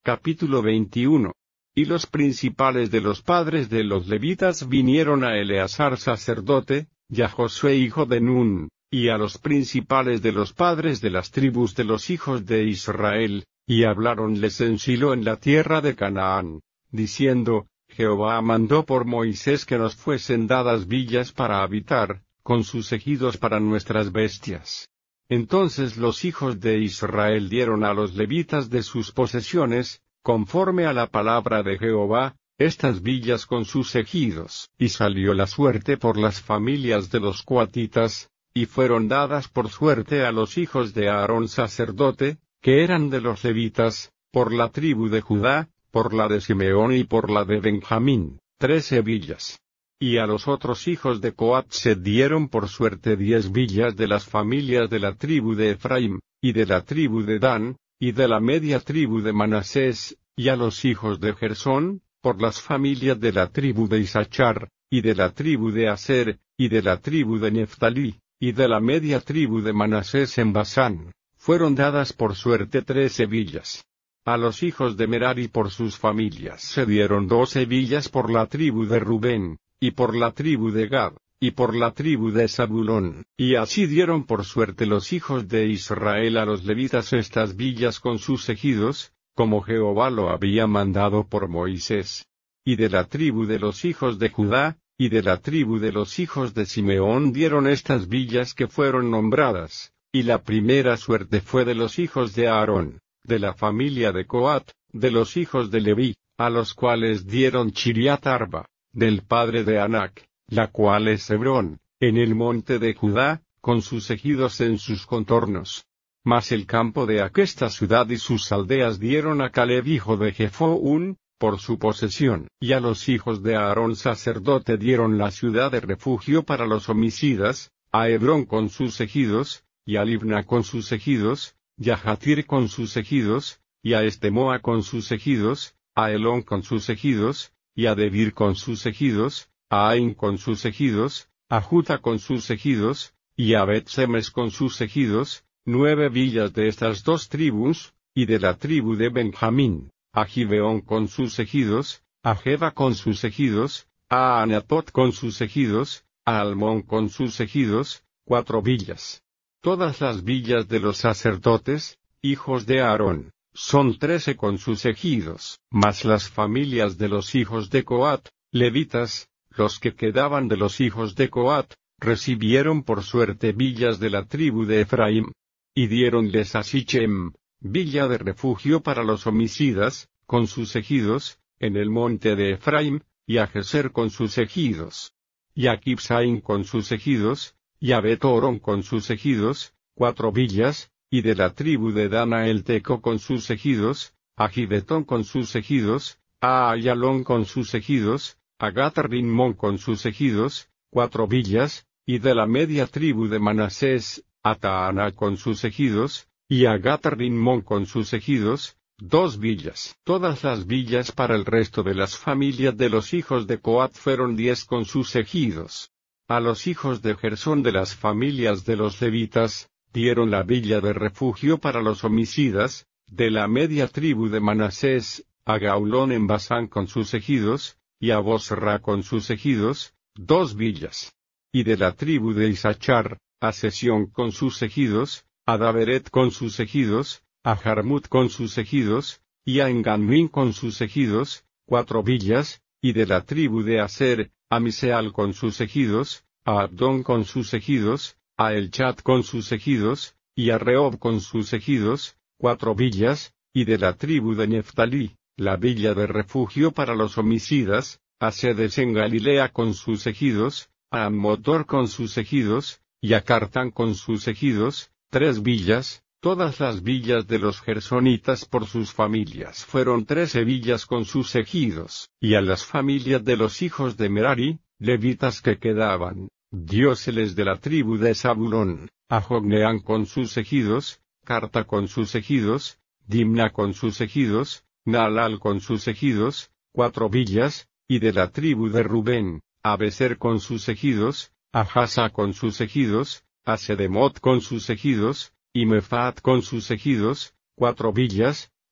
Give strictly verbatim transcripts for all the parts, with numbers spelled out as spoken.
Capítulo veintiuno. Y los principales de los padres de los levitas vinieron a Eleazar sacerdote, y a Josué hijo de Nun, y a los principales de los padres de las tribus de los hijos de Israel, y habláronles en Silo en la tierra de Canaán, diciendo, Jehová mandó por Moisés que nos fuesen dadas villas para habitar, con sus ejidos para nuestras bestias. Entonces los hijos de Israel dieron a los levitas de sus posesiones, conforme a la palabra de Jehová, estas villas con sus ejidos. Y salió la suerte por las familias de los coatitas, y fueron dadas por suerte a los hijos de Aarón sacerdote, que eran de los levitas, por la tribu de Judá, por la de Simeón y por la de Benjamín, trece villas. Y a los otros hijos de Coat se dieron por suerte diez villas de las familias de la tribu de Efraín, y de la tribu de Dan, y de la media tribu de Manasés, y a los hijos de Gersón, por las familias de la tribu de Isachar, y de la tribu de Aser, y de la tribu de Neftalí, y de la media tribu de Manasés en Basán, fueron dadas por suerte trece villas. A los hijos de Merari por sus familias se dieron doce villas por la tribu de Rubén, y por la tribu de Gad, y por la tribu de Zabulón, y así dieron por suerte los hijos de Israel a los levitas estas villas con sus ejidos, como Jehová lo había mandado por Moisés. Y de la tribu de los hijos de Judá, y de la tribu de los hijos de Simeón dieron estas villas que fueron nombradas, y la primera suerte fue de los hijos de Aarón, de la familia de Coat, de los hijos de Leví, a los cuales dieron Chiriat Arba, del padre de Anac, la cual es Hebrón, en el monte de Judá, con sus ejidos en sus contornos. Mas el campo de aquesta ciudad y sus aldeas dieron a Caleb hijo de Jefoún, por su posesión, y a los hijos de Aarón sacerdote dieron la ciudad de refugio para los homicidas, a Hebrón con sus ejidos, y a Libna con sus ejidos, y a Jatir con sus ejidos, y a Estemoa con sus ejidos, a Elón con sus ejidos, y a Debir con sus ejidos, a Ain con sus ejidos, a Juta con sus ejidos, y a Bet-Semes con sus ejidos, nueve villas de estas dos tribus, y de la tribu de Benjamín, a Gibeón con sus ejidos, a Geba con sus ejidos, a Anatot con sus ejidos, a Almón con sus ejidos, cuatro villas. Todas las villas de los sacerdotes, hijos de Aarón, son trece con sus ejidos, mas las familias de los hijos de Coat, levitas, los que quedaban de los hijos de Coat, recibieron por suerte villas de la tribu de Efraín, y diéronles a Sichem, villa de refugio para los homicidas, con sus ejidos, en el monte de Efraín, y a Geser con sus ejidos, y a Kibsaim con sus ejidos, y a Bet-Horon con sus ejidos, cuatro villas, y de la tribu de Dan a Elteco con sus ejidos, a Gibetón con sus ejidos, a Ayalón con sus ejidos, a Gat-Rimmón con sus ejidos, cuatro villas, y de la media tribu de Manasés, a Taana con sus ejidos, y a Gat-Rimmón con sus ejidos, dos villas. Todas las villas para el resto de las familias de los hijos de Coat fueron diez con sus ejidos. A los hijos de Gersón de las familias de los levitas, dieron la villa de refugio para los homicidas, de la media tribu de Manasés, a Gaulón en Basán con sus ejidos, y a Bosra con sus ejidos, dos villas. Y de la tribu de Isachar, a Sesión con sus ejidos, a Daveret con sus ejidos, a Jarmut con sus ejidos, y a Enganmín con sus ejidos, cuatro villas, y de la tribu de Aser, a Miseal con sus ejidos, a Abdón con sus ejidos, a Elchat con sus ejidos, y a Rehob con sus ejidos, cuatro villas, y de la tribu de Neftalí, la villa de refugio para los homicidas, a Sedes en Galilea con sus ejidos, a Ammotor con sus ejidos, y a Cartán con sus ejidos, tres villas. Todas las villas de los gersonitas por sus familias fueron trece villas con sus ejidos, y a las familias de los hijos de Merari, levitas que quedaban, dióseles de la tribu de Zabulón, a Jogneán con sus ejidos, Carta con sus ejidos, Dimna con sus ejidos, Naalal con sus ejidos, cuatro villas, y de la tribu de Rubén, a Beser con sus ejidos, a Hasa con sus ejidos, a Sedemot con sus ejidos, y Mefaat con sus ejidos, cuatro villas,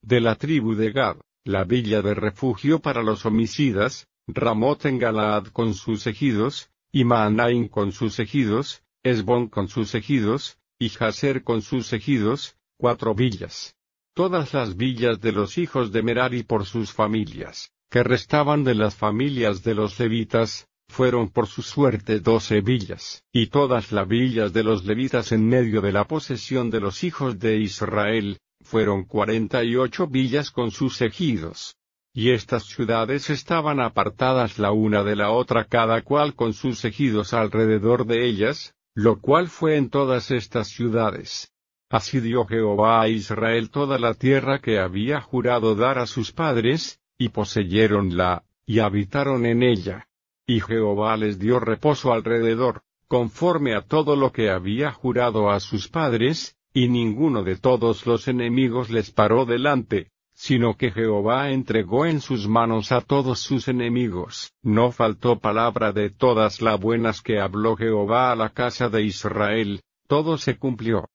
De la tribu de Gad, la villa de refugio para los homicidas, Ramot en Galaad con sus ejidos, y Maanaim con sus ejidos, Esbón con sus ejidos, y Jazer con sus ejidos, cuatro villas. Todas las villas de los hijos de Merari por sus familias, que restaban de las familias de los levitas, fueron por su suerte doce villas, y todas las villas de los levitas en medio de la posesión de los hijos de Israel, fueron cuarenta y ocho villas con sus ejidos. Y estas ciudades estaban apartadas la una de la otra cada cual con sus ejidos alrededor de ellas, lo cual fue en todas estas ciudades. Así dio Jehová a Israel toda la tierra que había jurado dar a sus padres, y poseyeronla, y habitaron en ella. Y Jehová les dio reposo alrededor, conforme a todo lo que había jurado a sus padres, y ninguno de todos los enemigos les paró delante, sino que Jehová entregó en sus manos a todos sus enemigos. No faltó palabra de todas las buenas que habló Jehová a la casa de Israel, todo se cumplió.